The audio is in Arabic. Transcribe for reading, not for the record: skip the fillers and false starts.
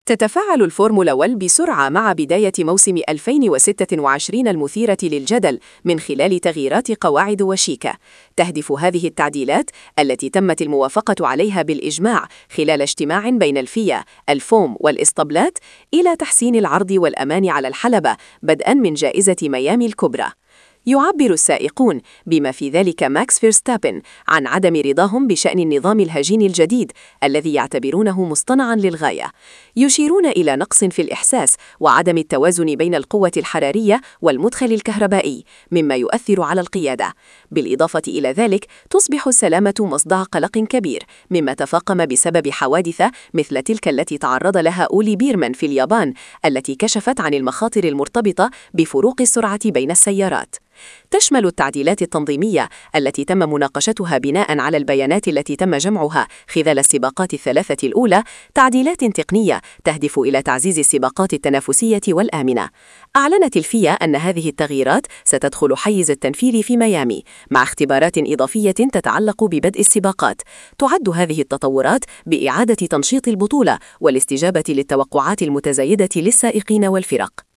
تتفاعل الفورمولا 1 بسرعة مع بداية موسم 2026 المثيرة للجدل من خلال تغييرات قواعد وشيكة. تهدف هذه التعديلات التي تمت الموافقة عليها بالإجماع خلال اجتماع بين الفيا، الفوم والإسطبلات إلى تحسين العرض والأمان على الحلبة بدءاً من جائزة ميامي الكبرى. يعبر السائقون بما في ذلك ماكس فيرستابن عن عدم رضاهم بشأن النظام الهجيني الجديد الذي يعتبرونه مصطنعاً للغاية. يشيرون إلى نقص في الإحساس وعدم التوازن بين القوة الحرارية والمدخل الكهربائي مما يؤثر على القيادة. بالإضافة إلى ذلك تصبح السلامة مصدع قلق كبير مما تفاقم بسبب حوادث مثل تلك التي تعرض لها أولي بيرمان في اليابان التي كشفت عن المخاطر المرتبطة بفروق السرعة بين السيارات. تشمل التعديلات التنظيمية التي تم مناقشتها بناء على البيانات التي تم جمعها خلال السباقات الثلاثة الأولى تعديلات تقنية تهدف إلى تعزيز السباقات التنافسية والآمنة. أعلنت الفيا أن هذه التغييرات ستدخل حيز التنفيذ في ميامي مع اختبارات إضافية تتعلق ببدء السباقات. تعد هذه التطورات بإعادة تنشيط البطولة والاستجابة للتوقعات المتزايدة للسائقين والفرق.